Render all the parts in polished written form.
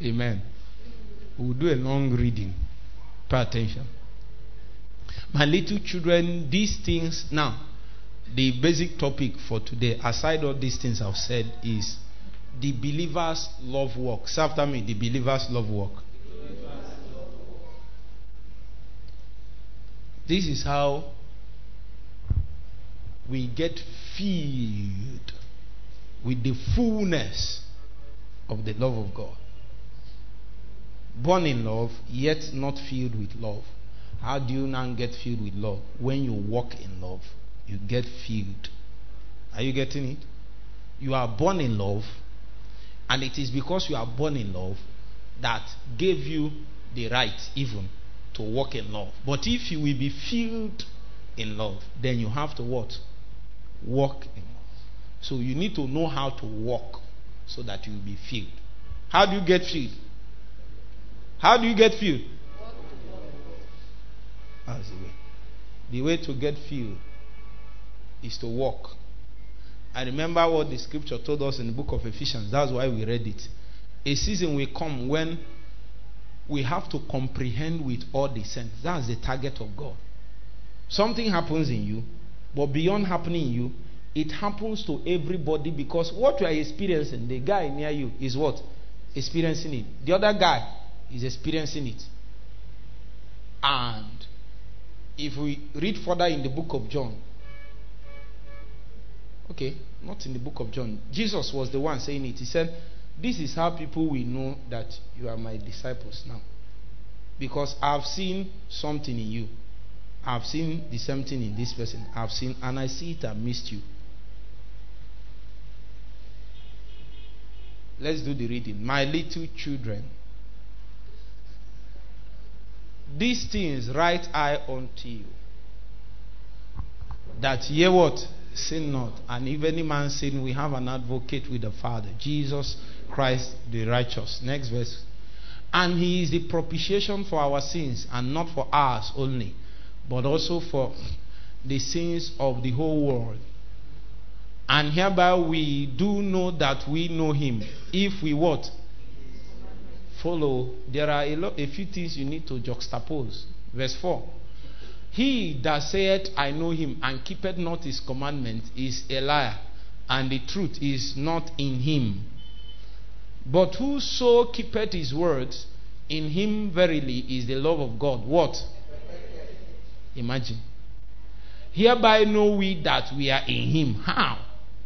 Amen. We'll do a long reading. Pay attention. My little children, these things now, the basic topic for today, aside all these things I've said, is the believer's love walk. Say after me, the believer's love walk. This is how we get filled with the fullness of the love of God. Born in love, yet not filled with love. How do you now get filled with love? When you walk in love, you get filled. Are you getting it? You are born in love, and it is because you are born in love that gave you the right even to walk in love. But if you will be filled in love, then you have to what? Walk in love. So you need to know how to walk so that you will be filled. How do you get filled? How do you get filled? That's the way. The way to get filled is to walk. I remember what the scripture told us in the book of Ephesians. That's why we read it. A season will come when we have to comprehend with all the sense. That's the target of God. Something happens in you, but beyond happening in you, it happens to everybody, because what you are experiencing, the guy near you is what? Experiencing it. The other guy is experiencing it. And if we read further in the book of John, okay, not in the book of John, Jesus was the one saying it. He said, this is how people will know that you are my disciples now, because I've seen something in you. I've seen the same thing in this person. I've seen, and I see it amidst you. Let's do the reading. My little children, these things write I unto you, that ye what? Sin not. And if any man sin, we have an advocate with the Father, Jesus Christ the righteous. Next verse. And he is the propitiation for our sins, and not for ours only, but also for the sins of the whole world. And hereby we do know that we know him, if we what? Follow. There are a few things you need to juxtapose. Verse 4. He that saith, I know him, and keepeth not his commandment, is a liar, and the truth is not in him. But whoso keepeth his words, in him verily is the love of God. What? Imagine. Hereby know we that we are in him. How?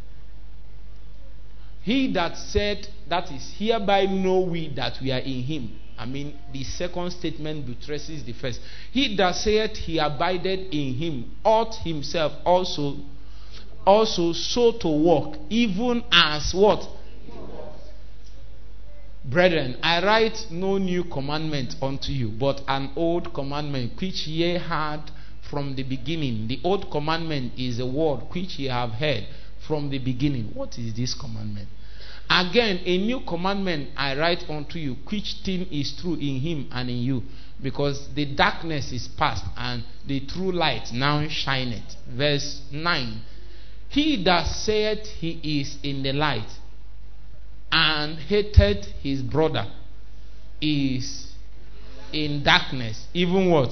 He that said, that is, hereby know we that we are in him. I mean, the second statement buttresses the first. He that saith he abideth in him ought himself also so to walk, even as what? Brethren, I write no new commandment unto you, but an old commandment which ye had from the beginning. The old commandment is a word which ye have heard from the beginning. What is this commandment? Again, a new commandment I write unto you, which thing is true in him and in you, because the darkness is past, and the true light now shineth. Verse 9. He that saith he is in the light, and hated his brother, is in darkness. Even what?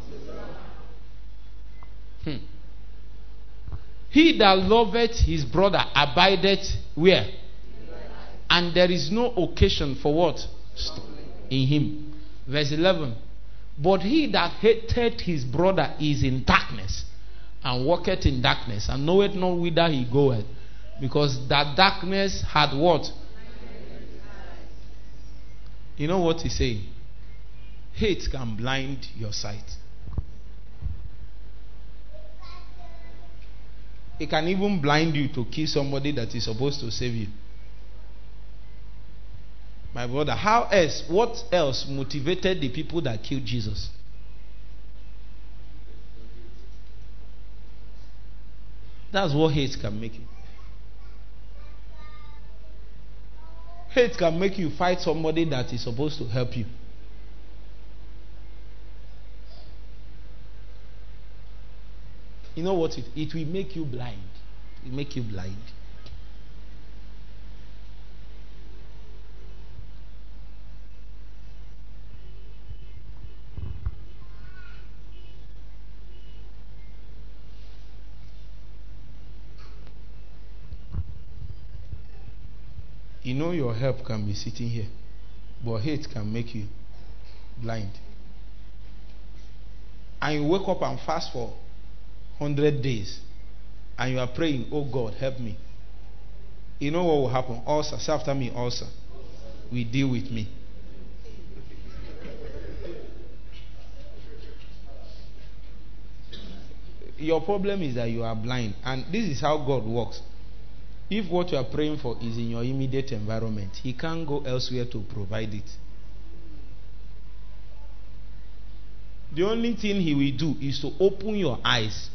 He that loveth his brother abideth where? And there is no occasion for what? In him. Verse 11. But he that hated his brother is in darkness, and walketh in darkness, and knoweth not whither he goeth, because that darkness had what? You know what he's saying? Hate can blind your sight. It can even blind you to kill somebody that is supposed to save you. My brother, how else? What else motivated the people that killed Jesus? That's what hate can make you. Hate can make you fight somebody that is supposed to help you. You know what? It will make you blind. It will make you blind. You know your help can be sitting here, but hate can make you blind. And you wake up and fast for 100 days, and you are praying, oh God, help me. You know what will happen? Ulcer. Say after me, ulcer. Will deal with me. Your problem is that you are blind. And this is how God works. If what you are praying for is in your immediate environment, He can't go elsewhere to provide it. The only thing He will do is to open your eyes.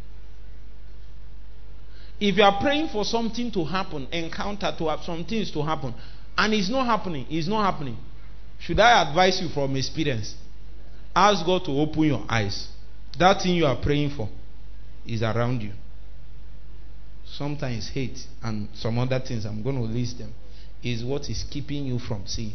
If you are praying for something to happen, encounter to have some things to happen, and it's not happening, should I advise you from experience? Ask God to open your eyes. That thing you are praying for is around you. Sometimes hate and some other things, I'm going to list them, is what is keeping you from seeing.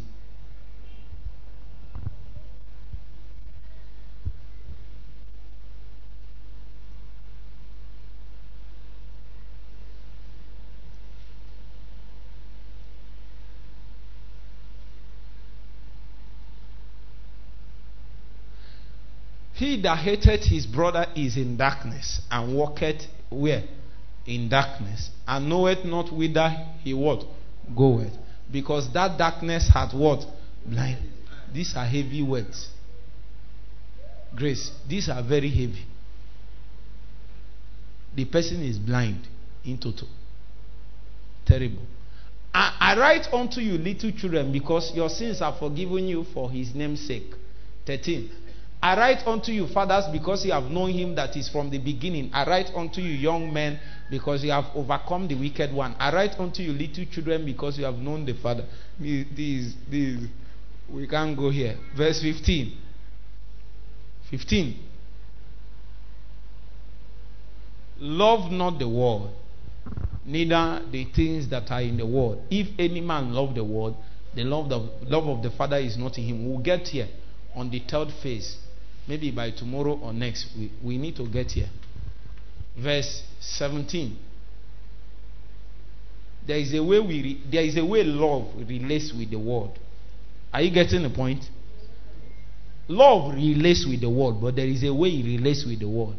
He that hateth his brother is in darkness, and walketh where? In darkness, and knoweth not whither he what? Goeth. Because that darkness hath what? Blind. These are heavy words. Grace, these are very heavy. The person is blind in total. Terrible. I write unto you, little children, because your sins are forgiven you for his name's sake. 13. I write unto you, fathers, because you have known him that is from the beginning. I write unto you, young men, because you have overcome the wicked one. I write unto you, little children, because you have known the Father. These, we can't go here. Verse 15. 15. Love not the world, neither the things that are in the world. If any man love the world, the love of the Father is not in him. We'll get here on the third phase. Maybe by tomorrow or next, we need to get here. Verse 17. There is a way love relates with the world. Are you getting the point? Love relates with the world, but there is a way it relates with the world.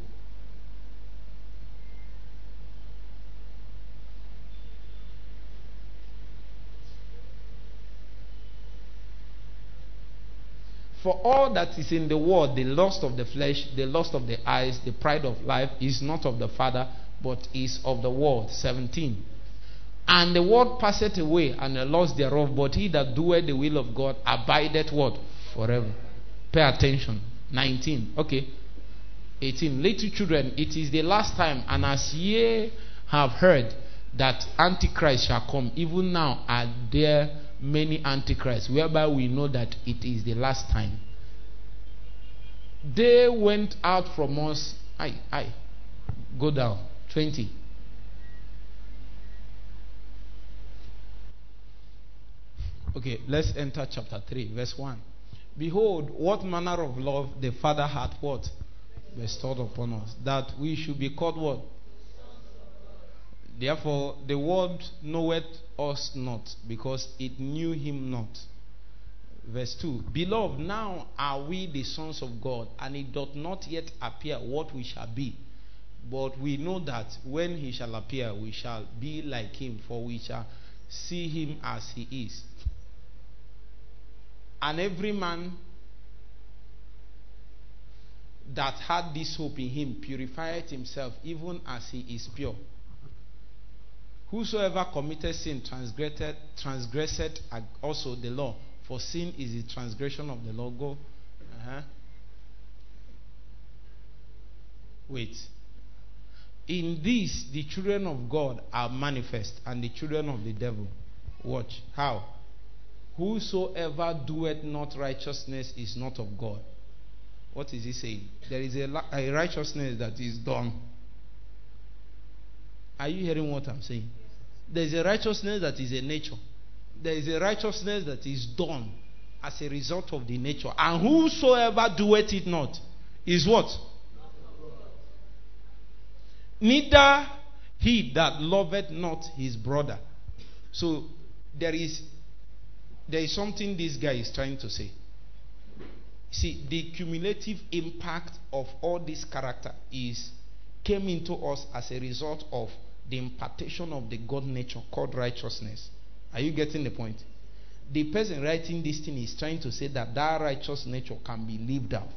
For all that is in the world, the lust of the flesh, the lust of the eyes, the pride of life, is not of the Father, but is of the world. 17. And the world passeth away, and the lust thereof, but he that doeth the will of God abideth what? Forever. Pay attention. 19. Okay. 18. Little children, it is the last time, and as ye have heard that Antichrist shall come, even now are there many antichrists, whereby we know that it is the last time. They went out from us. Go down. 20. Okay, let's enter chapter 3, verse 1. Behold, what manner of love the Father hath what? Bestowed upon us, that we should be called what? Therefore, the world knoweth us not, because it knew him not. Verse 2. Beloved, now are we the sons of God, and it doth not yet appear what we shall be. But we know that when he shall appear, we shall be like him, for we shall see him as he is. And every man that had this hope in him purified himself, even as he is pure. Whosoever committed sin transgressed also the law, for sin is the transgression of the law. Go. Wait. In this, the children of God are manifest, and the children of the devil. Watch. How? Whosoever doeth not righteousness is not of God. What is he saying? There is a righteousness that is done. Are you hearing what I'm saying? There is a righteousness that is a nature. There is a righteousness that is done as a result of the nature. And whosoever doeth it not is what? Neither he that loveth not his brother. So there is something this guy is trying to say. See, the cumulative impact of all this character came into us as a result of the impartation of the God nature called righteousness. Are you getting the point? The person writing this thing is trying to say that righteous nature can be lived out.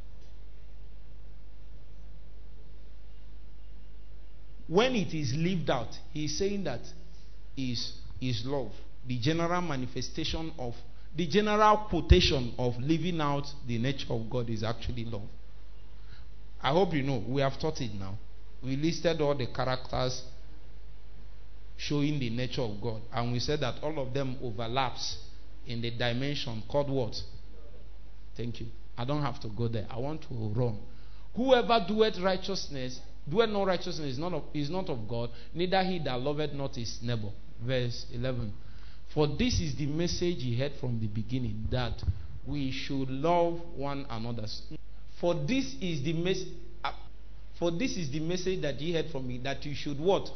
When it is lived out, he is saying that is love. The general manifestation of, the general quotation of living out the nature of God is actually love. I hope you know, we have taught it now. We listed all the characters showing the nature of God. And we said that all of them overlaps in the dimension called what? Thank you. I don't have to go there. I want to run. Whoever doeth righteousness, doeth no righteousness is not of God, neither he that loveth not his neighbor. Verse 11. For this is the message he heard from the beginning, that we should love one another. For this is the message that ye heard from me, that you should what?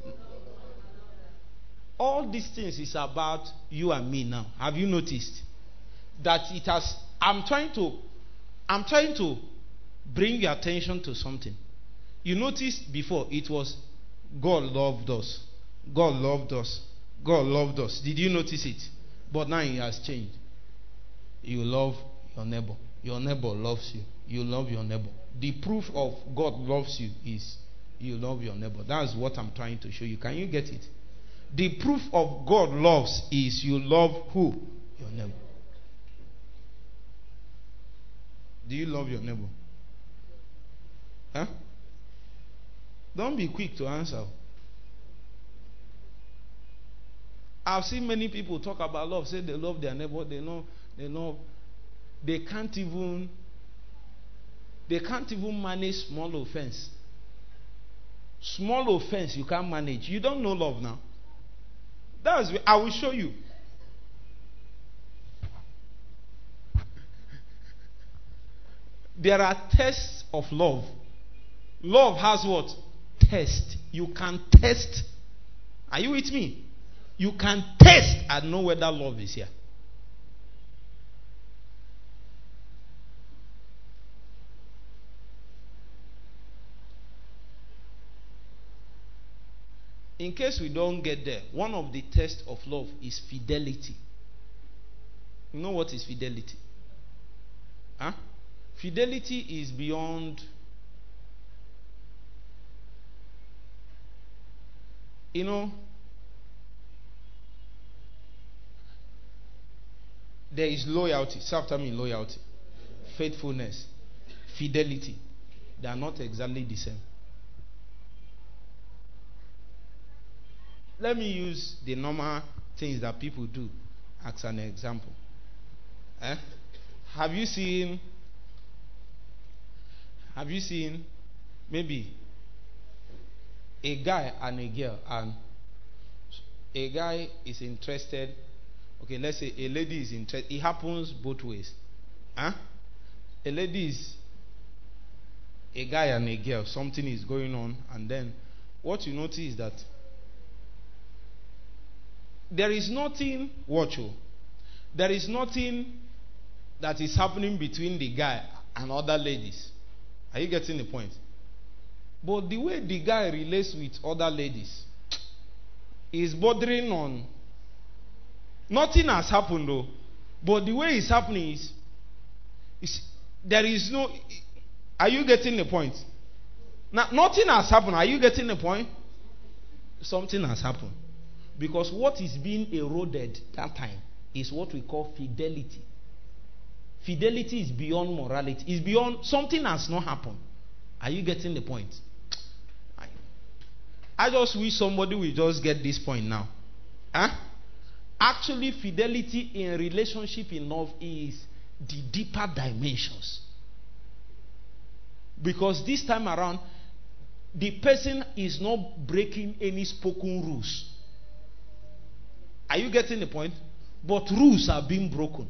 All these things is about you and me now. Have you noticed that it has? I'm trying to bring your attention to something. You noticed before it was God loved us. God loved us. God loved us. Did you notice it? But now it has changed. You love your neighbor. Your neighbor loves you. You love your neighbor. The proof of God loves you is you love your neighbor. That's what I'm trying to show you. Can you get it? The proof of God loves is you love who? Your neighbor. Do you love your neighbor? Huh? Don't be quick to answer. I've seen many people talk about love, say they love their neighbor, they can't even manage small offense. Small offense you can't manage. You don't know love now. I will show you. There are tests of love. Love has what? Test. You can test. Are you with me? You can test and know whether love is here. In case we don't get there, one of the tests of love is fidelity. You know what is fidelity? Huh? Fidelity is beyond. You know, there is loyalty. Say after me, loyalty. Faithfulness. Fidelity. They are not exactly the same. Let me use the normal things that people do as an example. Have you seen maybe a guy and a girl, and a guy is interested? Okay, let's say a lady is interested. It happens both ways. A lady is a guy and a girl. Something is going on, and then what you notice is that there is nothing, there is nothing that is happening between the guy and other ladies. Are you getting the point? But the way the guy relates with other ladies is bordering on. Nothing has happened though. But the way it's happening is there is no. Are you getting the point? Now, nothing has happened. Are you getting the point? Something has happened. Because what is being eroded that time is what we call fidelity. Fidelity is beyond morality. It's beyond, something has not happened. Are you getting the point? I just wish somebody will just get this point now. Actually, fidelity in relationship in love is the deeper dimensions. Because this time around, the person is not breaking any spoken rules. Are you getting the point? But rules are being broken.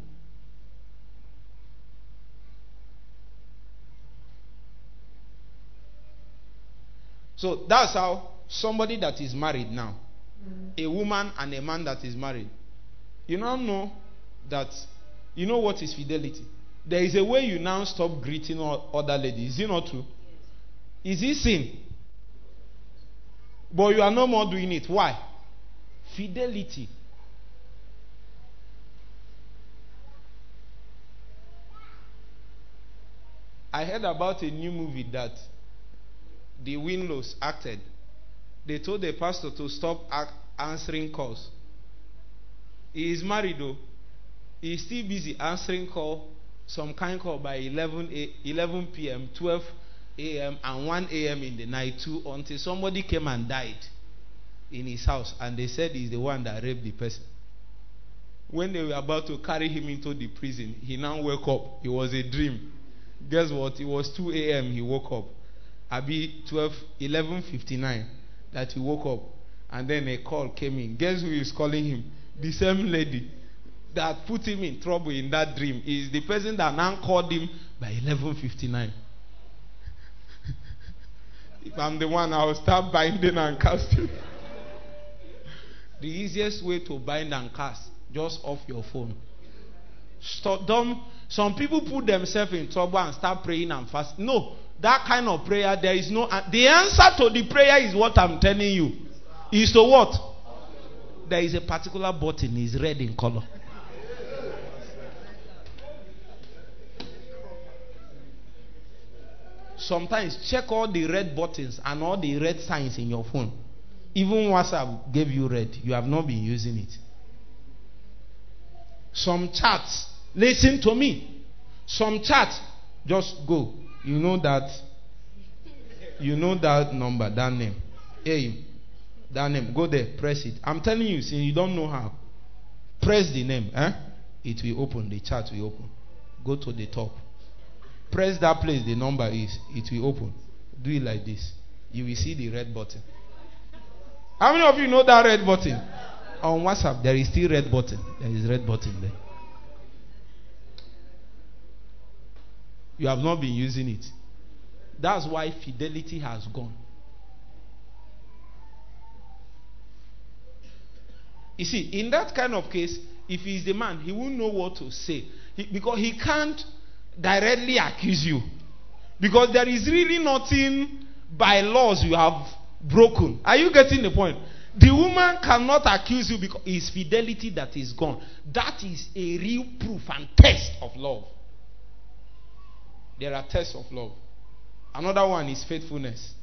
So that's how somebody that is married now, a woman and a man that is married, You now know that, you know what is fidelity? There is a way you now stop greeting other ladies. Is it not true? Is it sin? But you are no more doing it. Why? Fidelity. I heard about a new movie that the Winlows acted. They told the pastor to stop answering calls. He is married though. He is still busy answering call, some kind call by 11 p.m., 12 a.m. and 1 a.m. in the night too, until somebody came and died in his house, and they said he's the one that raped the person. When they were about to carry him into the prison, he now woke up. It was a dream. Guess what? It was 2 a.m. he woke up. Abi 11:59 that he woke up, and then a call came in. Guess who is calling him? The same lady that put him in trouble in that dream is the person that now called him by 11:59. If I'm the one, I will start binding and casting. The easiest way to bind and cast, just off your phone. Stop them. Some people put themselves in trouble and start praying and fasting. No, that kind of prayer, there is no. The answer to the prayer is what I'm telling you. Is to what? There is a particular button. It's red in color. Sometimes check all the red buttons and all the red signs in your phone. Even WhatsApp gave you red. You have not been using it. Some chats, listen to me. Some chats, just go. You know that number, that name. Hey, that name. Go there, press it. I'm telling you, since you don't know how, press the name. It will open. The chat will open. Go to the top. Press that place the number is. It will open. Do it like this. You will see the red button. How many of you know that red button? On WhatsApp, there is still red button. There is red button there. You have not been using it. That's why fidelity has gone. You see, in that kind of case, if he is the man, he won't know what to say. Because he can't directly accuse you. Because there is really nothing by laws you have broken. Are you getting the point? The woman cannot accuse you because it's fidelity that is gone. That is a real proof and test of love. There are tests of love. Another one is faithfulness.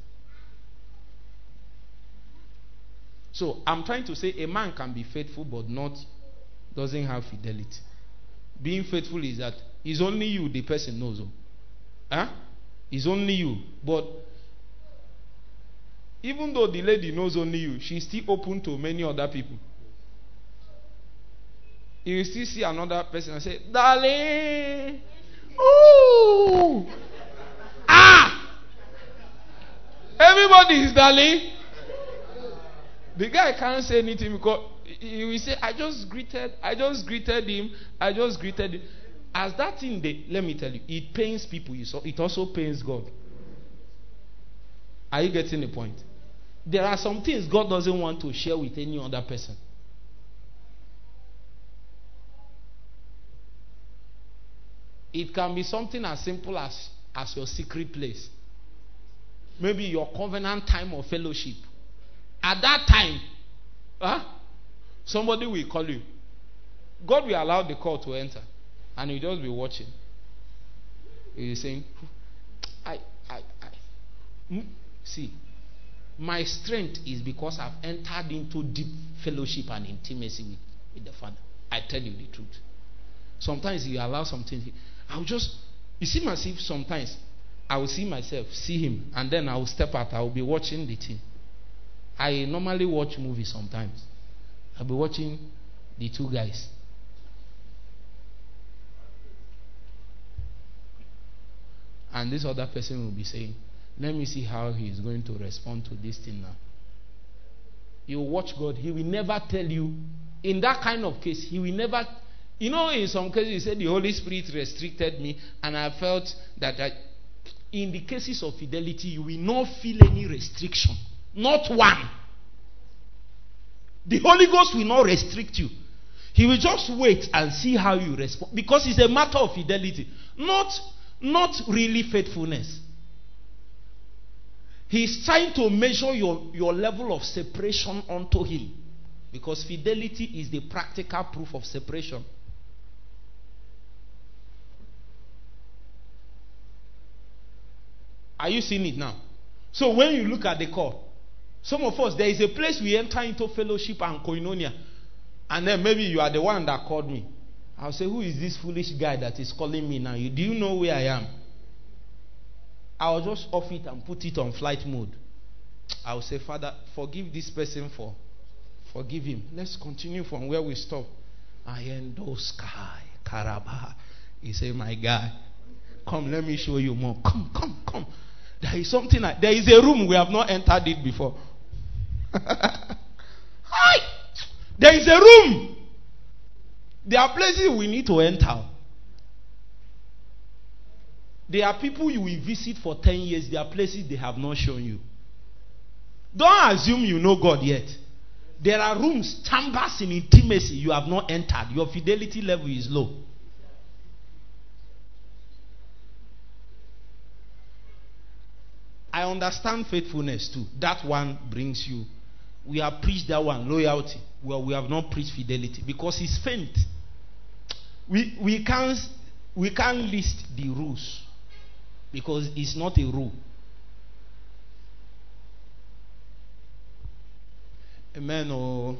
So I'm trying to say a man can be faithful but doesn't have fidelity. Being faithful is that it's only you the person knows. It's only you. But even though the lady knows only you, she's still open to many other people. You will still see another person and say, darling, ooh, everybody is darling. The guy can't say anything because he will say, I just greeted him. As that thing, let me tell you, it pains people. It also pains God. Are you getting the point? There are some things God doesn't want to share with any other person. It can be something as simple as your secret place. Maybe your covenant time of fellowship. At that time, somebody will call you. God will allow the call to enter. And you'll just be watching. You're saying, see, my strength is because I've entered into deep fellowship and intimacy with the Father. I tell you the truth. Sometimes you allow something. You see myself sometimes. I will see myself, see him, and then I will step out. I will be watching the thing. I normally watch movies sometimes. I'll be watching the two guys. And this other person will be saying, let me see how he is going to respond to this thing now. You watch God. He will never tell you. In that kind of case, he will never. You know, in some cases, he said the Holy Spirit restricted me, and I felt that in the cases of fidelity, you will not feel any restriction. Not one. The Holy Ghost will not restrict you. He will just wait and see how you respond. Because it's a matter of fidelity. Not really faithfulness. He's trying to measure your level of separation unto him. Because fidelity is the practical proof of separation. Are you seeing it now? So when you look at the call, some of us, there is a place we enter into fellowship and koinonia. And then maybe you are the one that called me. I'll say, who is this foolish guy that is calling me now? Do you know where I am? I'll just off it and put it on flight mode. I'll say, Father, forgive this person forgive him. Let's continue from where we stop. Ayendo sky, Karaba. He said, my guy, come, let me show you more. Come. There is something, there is a room we have not entered it before. Hi! There is a room. There are places we need to enter. There are people you will visit for 10 years. There are places they have not shown you. Don't assume you know God yet. There are rooms, chambers in intimacy you have not entered. Your fidelity level is low. I understand faithfulness too. That one brings you. We have preached that one, loyalty. Well, we have not preached fidelity because it's faint. We can't list the rules because it's not a rule. Amen. Oh.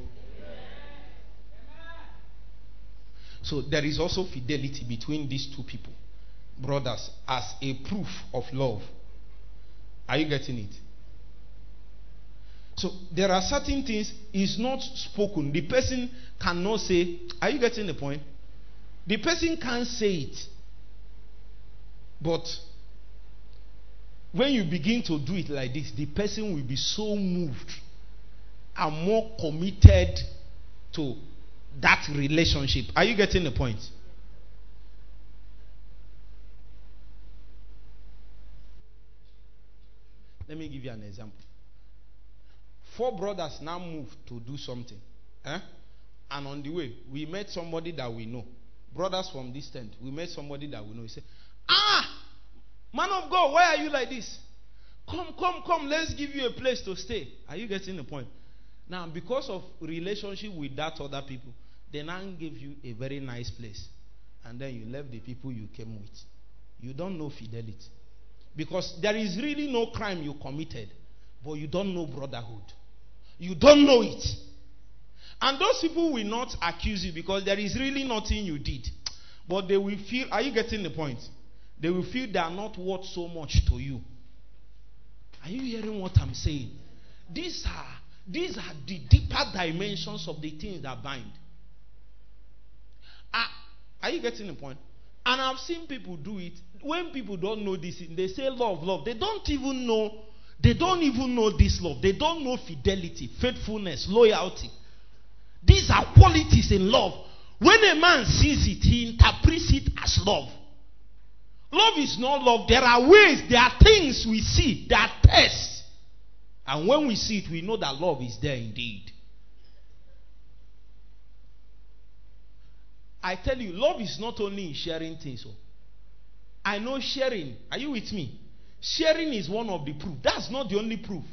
So there is also fidelity between these two people, brothers, as a proof of love. Are you getting it? So there are certain things is not spoken. The person cannot say. Are you getting the point? The person can't say it. But when you begin to do it like this, the person will be so moved and more committed to that relationship. Are you getting the point? Let me give you an example. 4 brothers now moved to do something. And on the way, we met somebody that we know. Brothers from this tent. We met somebody that we know. He said, man of God, why are you like this? Come, let's give you a place to stay. Are you getting the point? Now, because of relationship with that other people, they now give you a very nice place. And then you left the people you came with. You don't know fidelity. Because there is really no crime you committed, but you don't know brotherhood. You don't know it. And those people will not accuse you because there is really nothing you did. But they will feel, are you getting the point? They will feel they are not worth so much to you. Are you hearing what I'm saying? These are the deeper dimensions of the things that bind. Are you getting the point? And I've seen people do it. When people don't know this, they say love. They don't even know this love. They don't know fidelity, faithfulness, loyalty. These are qualities in love. When a man sees it, he interprets it as love. Love is not love. There are ways, there are things we see, there are tests. And when we see it, we know that love is there indeed. I tell you, love is not only in sharing things. I know sharing. Are you with me? Sharing is one of the proof. That's not the only proof.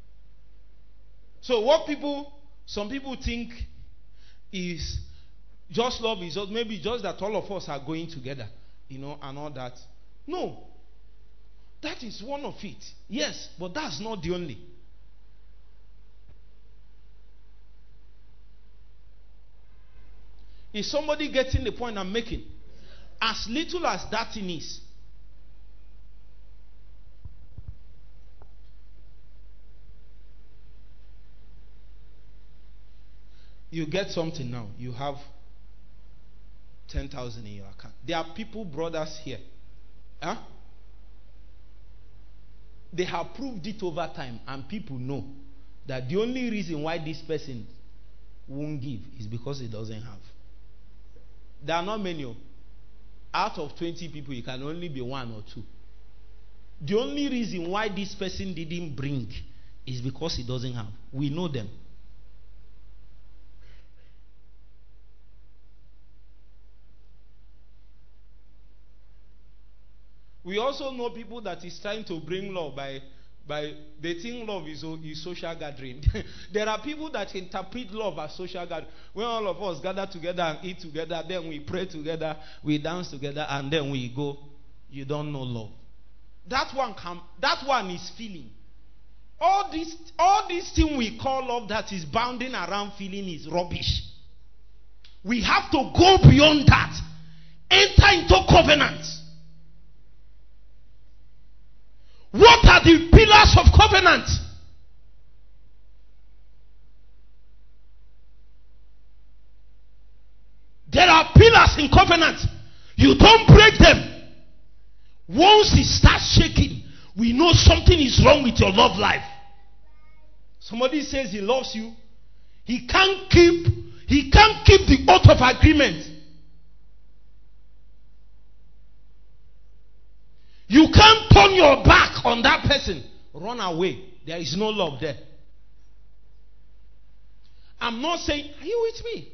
So some people think is just love is just maybe just that all of us are going together, and all that. No. That is one of it. Yes, but that's not the only. Is somebody getting the point I'm making? As little as that thing is. You get something now. You have 10,000 in your account. There are people, brothers here. They have proved it over time, and people know that the only reason why this person won't give is because he doesn't have. There are not many. Out of 20 people, it can only be 1 or 2. The only reason why this person didn't bring is because he doesn't have. We know them. We also know people that is trying to bring love by they think love is social gathering. There are people that interpret love as social gathering. When all of us gather together and eat together, then we pray together, we dance together, and then we go. You don't know love. That one is feeling. All this thing we call love that is bounding around feeling is rubbish. We have to go beyond that. Enter into covenant. What are the pillars of covenant? There are pillars in covenant. You don't break them. Once it starts shaking, we know something is wrong with your love life. Somebody says he loves you. He can't keep the oath of agreement. You can't turn your back on that person. Run away. There is no love there. I'm not saying, are you with me?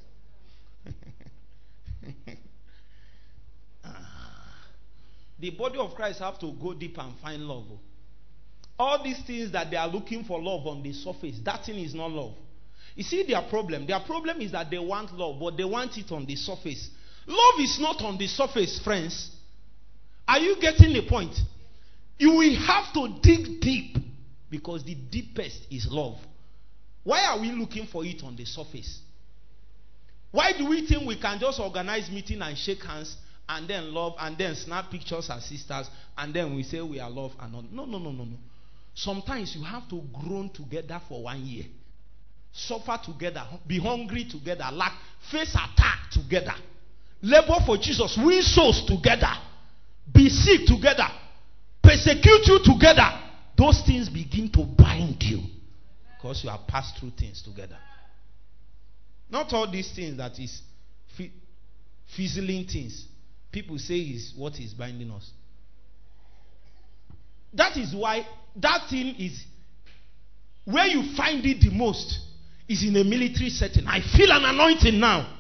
The body of Christ have to go deep and find love. All these things that they are looking for love on the surface, that thing is not love. You see their problem. Their problem is that they want love, but they want it on the surface. Love is not on the surface, friends. Are you getting the point? You will have to dig deep, because the deepest is love. Why are we looking for it on the surface? Why do we think we can just organize meeting and shake hands and then love and then snap pictures as sisters and then we say we are love and all? No. Sometimes you have to groan together for 1 year. Suffer together. Be hungry together. Lack. Face attack together. Labor for Jesus. Win souls together. Be sick together. Persecute you together. Those things begin to bind you, because you have passed through things together. Not all these things that is fizzling things. People say is what is binding us. That is why that thing is where you find it the most is in a military setting. I feel an anointing now.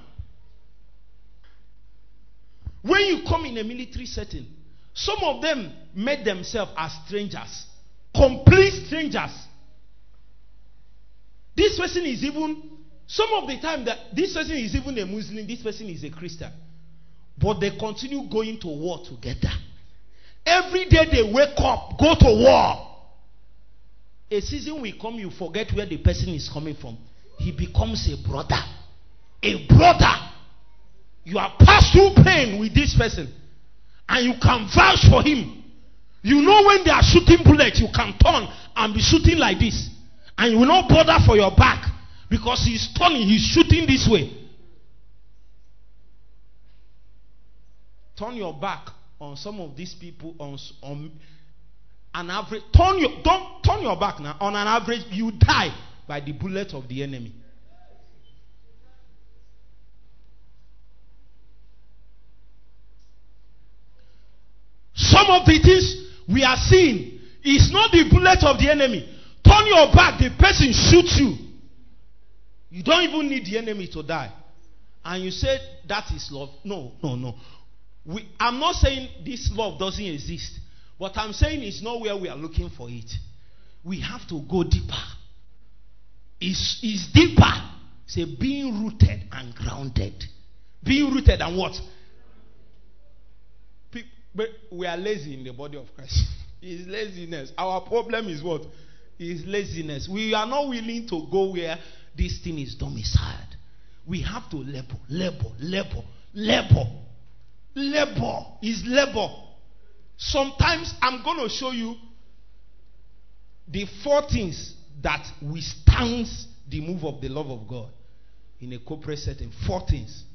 When you come in a military setting, some of them made themselves as strangers. Complete strangers. This person is even, some of the time that this person is even a Muslim, this person is a Christian. But they continue going to war together. Every day they wake up, go to war. A season will come, you forget where the person is coming from. He becomes a brother. A brother. You are passed through pain with this person, and you can vouch for him. You know when they are shooting bullets, you can turn and be shooting like this, and you will not bother for your back, because he's turning, he's shooting this way. Turn your back on some of these people on an average. Don't turn your back now. On an average, you die by the bullet of the enemy. Some of the things we are seeing is not the bullet of the enemy. Turn your back, the person shoots you. You don't even need the enemy to die. And you say that is love. No. I'm not saying this love doesn't exist. But I'm saying it's not where we are looking for it. We have to go deeper. It's deeper. Say being rooted and grounded. Being rooted and what? But we are lazy in the body of Christ. It's laziness. Our problem is what? It's laziness. We are not willing to go where this thing is domiciled. We have to labor. Labor is labor. Sometimes I'm going to show you the 4 things that withstand the move of the love of God in a corporate setting. 4 things.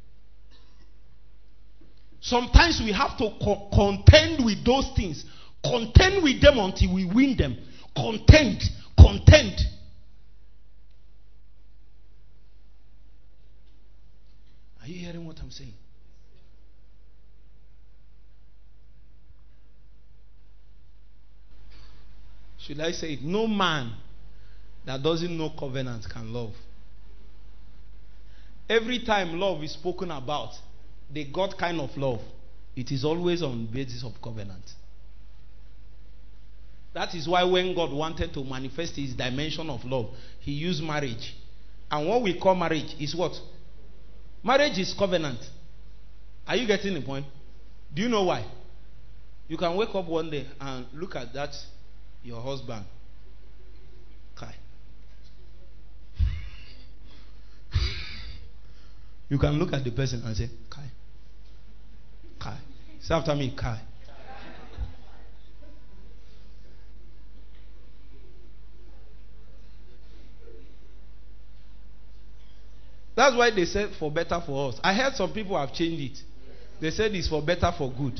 Sometimes we have to contend with those things. Contend with them until we win them. Contend. Are you hearing what I'm saying? Should I say it? No man that doesn't know covenant can love. Every time love is spoken about, the God kind of love, It is always on the basis of covenant. That is why when God wanted to manifest his dimension of love, he used marriage. And what we call marriage is what? Marriage is covenant. Are you getting the point? Do you know why? You can wake up one day and look at that, your husband. Kai. You can look at the person and say, Kai. Kai. Say after me, Kai. That's why they said for better for us. I heard some people have changed it. They said it's for better for good.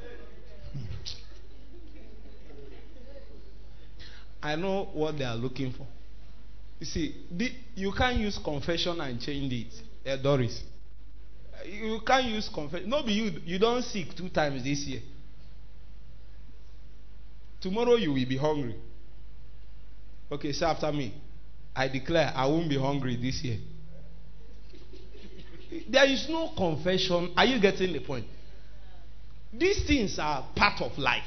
I know what they are looking for. You see, you can't use confession and change it. Doris. You can't use confession. No, you don't sick 2 times this year. Tomorrow you will be hungry. Okay, say after me. I declare I won't be hungry this year. There is no confession. Are you getting the point? These things are part of life.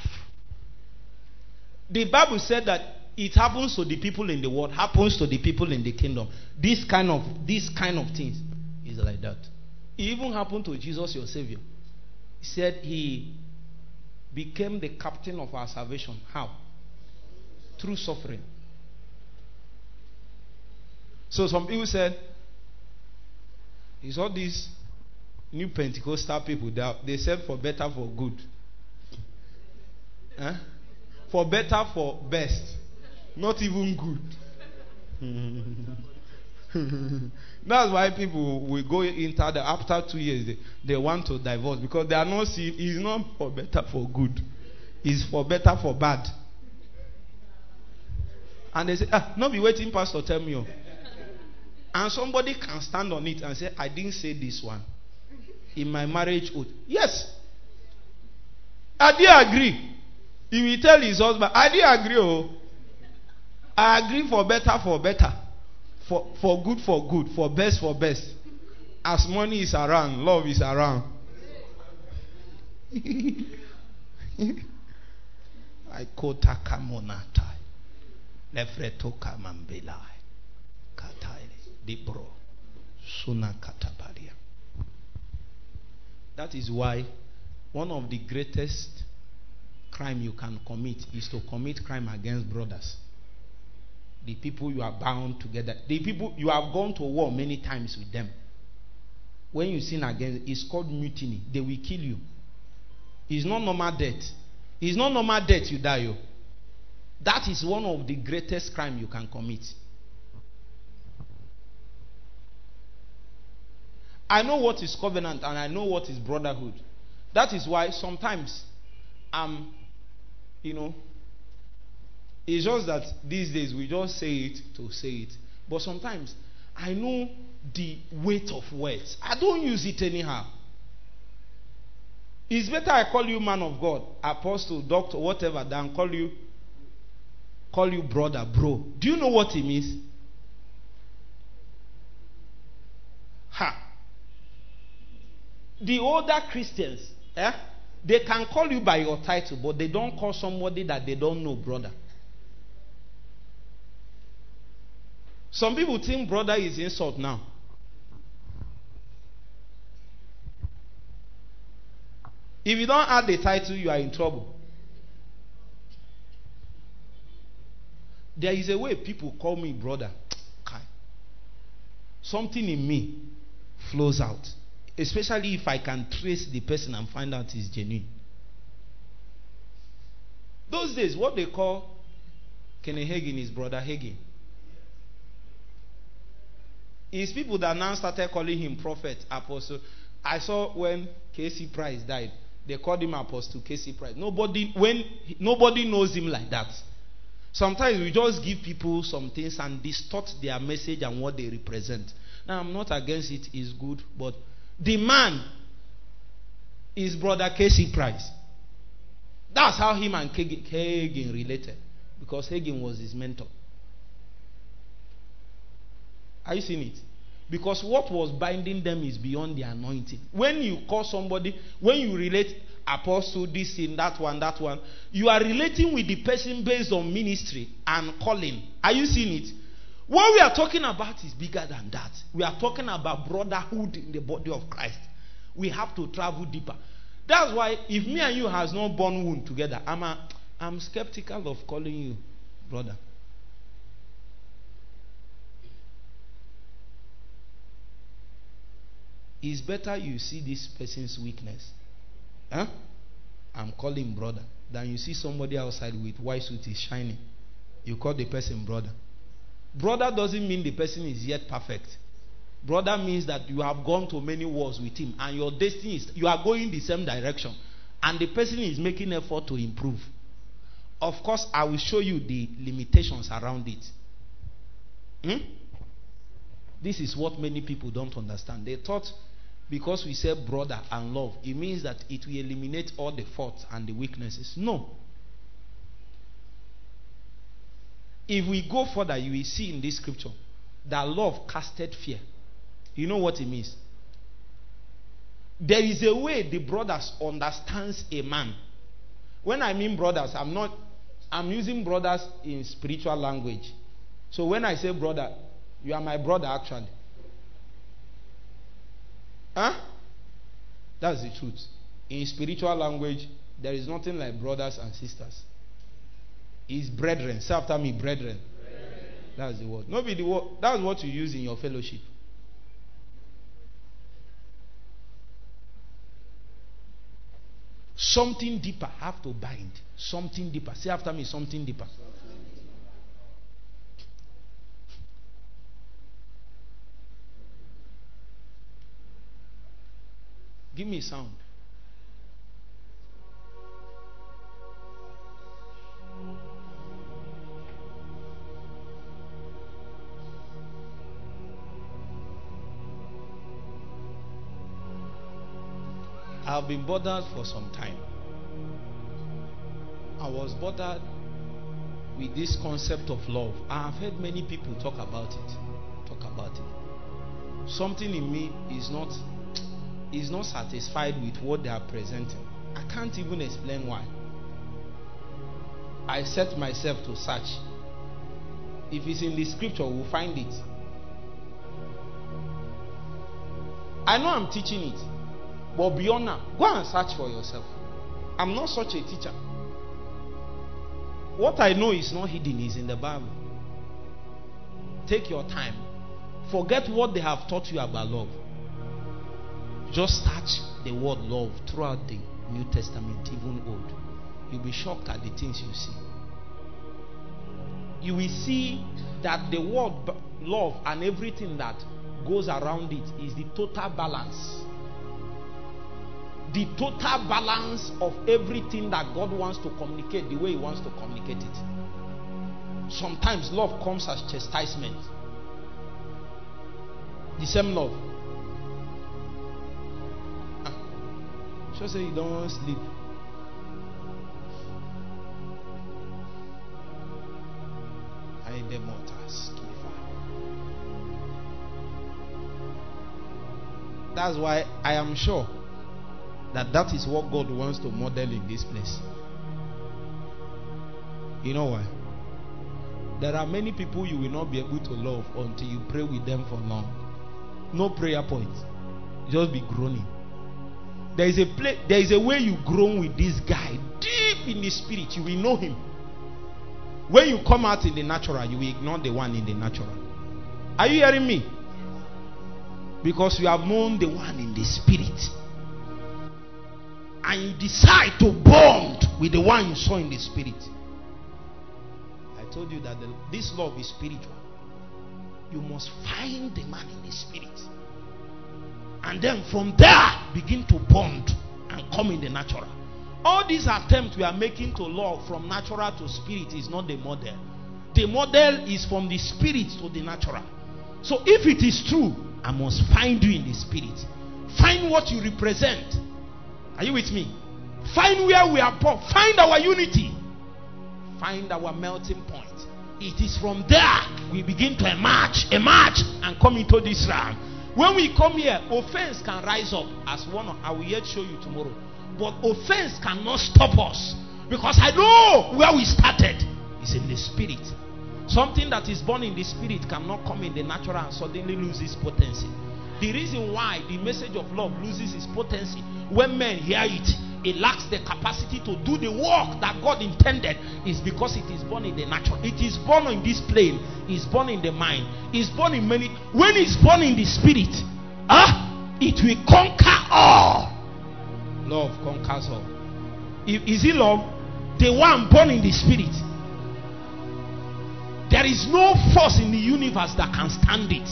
The Bible said that it happens to the people in the world, happens to the people in the kingdom. This kind of things is like that. It even happened to Jesus, your Savior. He said he became the captain of our salvation. How? Through suffering. So some people said, it's all these new Pentecostal people. They said for better, for good. Huh? For better, for best. Not even good. That's why people will go into after 2 years, they want to divorce because they are not seeing it's not for better, for good. It's for better, for bad. And they say, not be waiting, pastor, tell me. And somebody can stand on it and say, I didn't say this one in my marriage oath. Yes. I did agree. He will tell his husband, I did agree. Oh. I agree for better, for better. For good, for best, for best. As money is around, love is around. I kota kamonata. Lefreto kamambelai. Kataile. Dibro. Suna katabalia. That is why one of the greatest crime you can commit is to commit crime against brothers. The people you are bound together. The people you have gone to war many times with them. When you sin against, it's called mutiny. They will kill you. It's not normal death. It's not normal death you die. That is one of the greatest crime you can commit. I know what is covenant and I know what is brotherhood. That is why sometimes it's just that these days we just say it to say it. But sometimes I know the weight of words. I don't use it anyhow. It's better I call you man of God, apostle, doctor, whatever, than call you brother, bro. Do you know what it means? Ha. The older Christians, they can call you by your title, but they don't call somebody that they don't know brother. Some people think brother is insult now. If you don't add the title, you are in trouble. There is a way people call me brother. Something in me flows out. Especially if I can trace the person and find out it's genuine. Those days, what they call Kenneth Hagin is Brother Hagin. It's people that now started calling him prophet, apostle. I saw when K.C. Price died, they called him Apostle K.C. Price. Nobody knows him like that. Sometimes we just give people some things and distort their message and what they represent. Now, I'm not against it, it's good, but the man is Brother K.C. Price. That's how him and Hagin related. Because Hagin was his mentor. Are you seeing it? Because what was binding them is beyond the anointing. When you call somebody, when you relate apostle, this in that one, you are relating with the person based on ministry and calling. Are you seeing it? What we are talking about is bigger than that. We are talking about brotherhood in the body of Christ. We have to travel deeper. That's why if me and you has not born wound together, I'm skeptical of calling you brother. It's better you see this person's weakness. I'm calling brother. Than you see somebody outside with white suit is shining. You call the person brother. Brother doesn't mean the person is yet perfect. Brother means that you have gone to many wars with him and your destiny is, you are going the same direction. And the person is making effort to improve. Of course, I will show you the limitations around it. This is what many people don't understand. They thought because we say brother and love, it means that it will eliminate all the faults and the weaknesses. No. If we go further, you will see in this scripture that love casted fear. You know what it means? There is a way the brothers understands a man. When I mean brothers, I'm using brothers in spiritual language. So when I say brother, you are my brother actually. That's the truth. In spiritual language, there is nothing like brothers and sisters. It's brethren. Say after me, brethren. That's the word. Not be the word. That's what you use in your fellowship. Something deeper have to bind. Something deeper. Say after me, something deeper. Give me a sound. I've been bothered for some time. I was bothered with this concept of love. I have heard many people talk about it. Something in me is not satisfied with what they are presenting. I can't even explain why. I set myself to search. If it's in the scripture, we'll find it. I know I'm teaching it, but beyond now, go and search for yourself. I'm not such a teacher. What I know is not hidden, is in the Bible. Take your time. Forget what they have taught you about love. Just search the word love throughout the New Testament, even Old. You'll be shocked at the things you see. You will see that the word love and everything that goes around it is the total balance. The total balance of everything that God wants to communicate the way He wants to communicate it. Sometimes love comes as chastisement. The same love. Just say you don't want to sleep. That's why I am sure that is what God wants to model in this place. You know why? There are many people you will not be able to love until you pray with them for long. No prayer point. Just be groaning. There is a way you groan with this guy deep in the spirit. You will know him. When you come out in the natural, you will ignore the one in the natural. Are you hearing me? Because you have known the one in the spirit. And you decide to bond with the one you saw in the spirit. I told you that this love is spiritual. You must find the man in the spirit. And then from there, begin to bond and come in the natural. All these attempts we are making to love from natural to spirit is not the model. The model is from the spirit to the natural. So if it is true, I must find you in the spirit. Find what you represent. Are you with me? Find where we are born. Find our unity. Find our melting point. It is from there we begin to emerge, and come into this realm. When we come here, offense can rise up as one. I will yet show you tomorrow. But offense cannot stop us, because I know where we started. It's in the spirit. Something that is born in the spirit cannot come in the natural and suddenly lose its potency. The reason why the message of love loses its potency when men hear it, it lacks the capacity to do the work that God intended, is because it is born in the natural. It is born in this plane. It's born in the mind. It's born in many. When it's born in the spirit, it will conquer all. Love conquers all. Is it love? The one born in the spirit. There is no force in the universe that can stand it.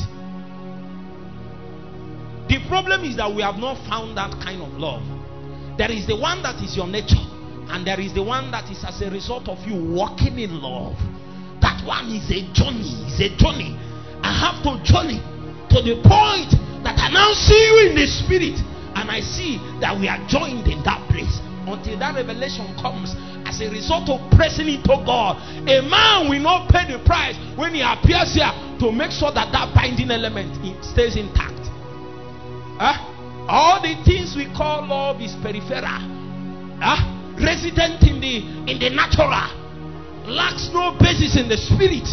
The problem is that we have not found that kind of love. There is the one that is your nature, and there is the one that is as a result of you walking in love. That one is a journey. It's a journey. I have to journey to the point that I now see you in the spirit, and I see that we are joined in that place. Until that revelation comes as a result of pressing into God, a man will not pay the price when he appears here to make sure that that binding element stays intact. All the things we call love is peripheral, resident in the natural, lacks no basis in the spirit.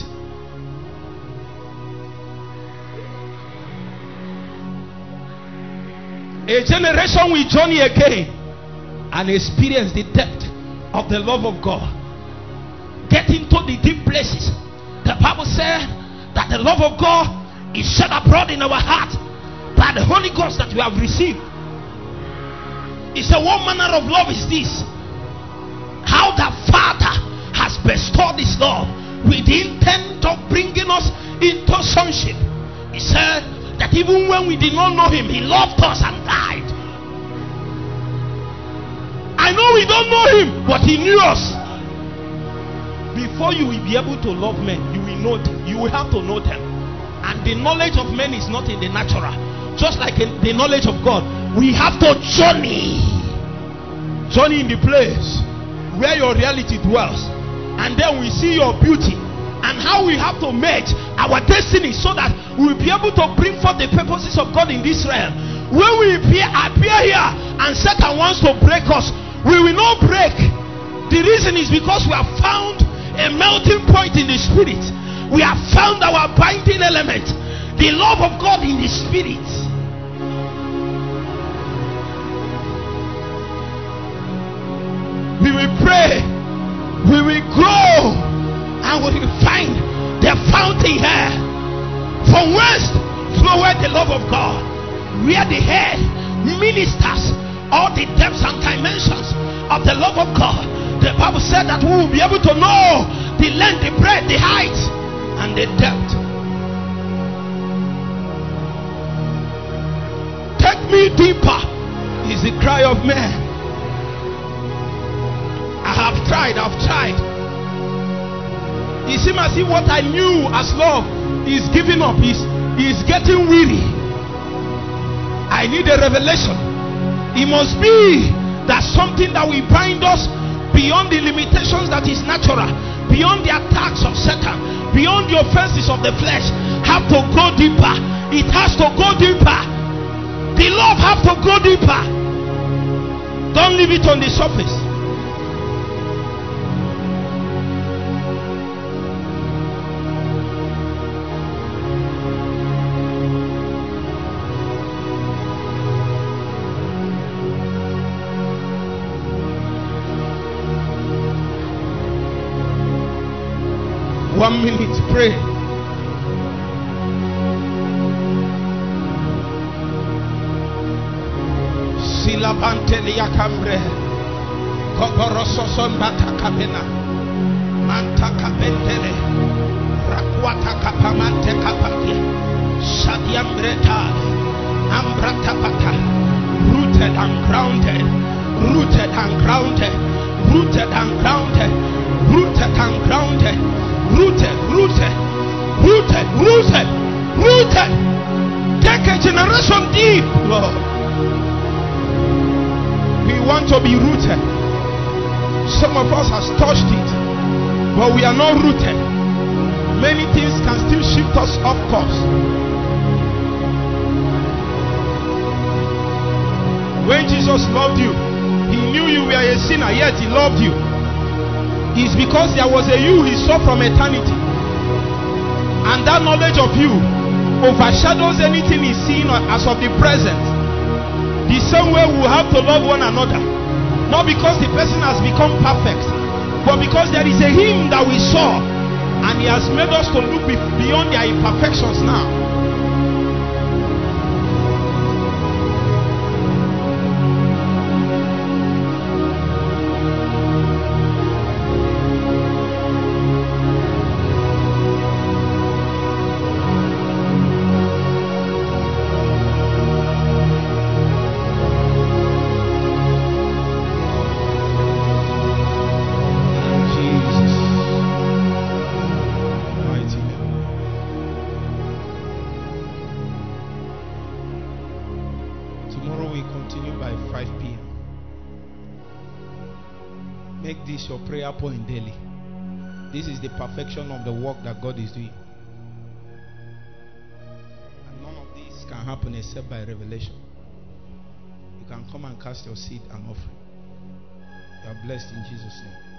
A generation will journey again and experience the depth of the love of God. Get into the deep places. The Bible said that the love of God is shed abroad in our heart by the Holy Ghost that we have received. He said, what manner of love is this? How the Father has bestowed his love with the intent of bringing us into sonship. He said that even when we did not know him, he loved us and died. I know we don't know him, but he knew us. Before you will be able to love men, you will know them. You will have to know them. And the knowledge of men is not in the natural. Just like in the knowledge of God, we have to journey in the place where your reality dwells, and then we see your beauty and how we have to match our destiny so that we will be able to bring forth the purposes of God in this realm. When we appear here and Satan wants to break us, we will not break. The reason is because we have found a melting point in the spirit. We have found our binding element, the love of God in the spirit. We will pray, we will grow, and we will find the fountain here from whence floweth the love of God, where the head ministers all the depths and dimensions of the love of God. The Bible said that we will be able to know the length, the breadth, the height, and the depth. Take me deeper is the cry of man. I've tried. It seems as if what I knew as love is giving up, is getting weary. I need a revelation. It must be that something that will bind us beyond the limitations that is natural, beyond the attacks of Satan, beyond the offenses of the flesh, have to go deeper. It has to go deeper. The love have to go deeper. Don't leave it on the surface. One minute, pray. Silabante liakambre, koborososon batakabena, mantakabentele, rakwata kapamante kapati, shadiambreta, ambratapata, rooted and grounded, rooted and grounded, rooted and grounded, rooted and grounded. Rooted. Take a generation deep, Lord. We want to be rooted. Some of us has touched it, but we are not rooted. many things can still shift us off course. When Jesus loved you, he knew you were a sinner, yet he loved you. It's because there was a you he saw from eternity. And that knowledge of you overshadows anything he's seen as of the present. The same way we have to love one another. Not because the person has become perfect, but because there is a him that we saw, and he has made us to look beyond their imperfections now. Your prayer point daily. This is the perfection of the work that God is doing, and none of this can happen except by revelation. You can come and cast your seed and offering. You are blessed in Jesus' name.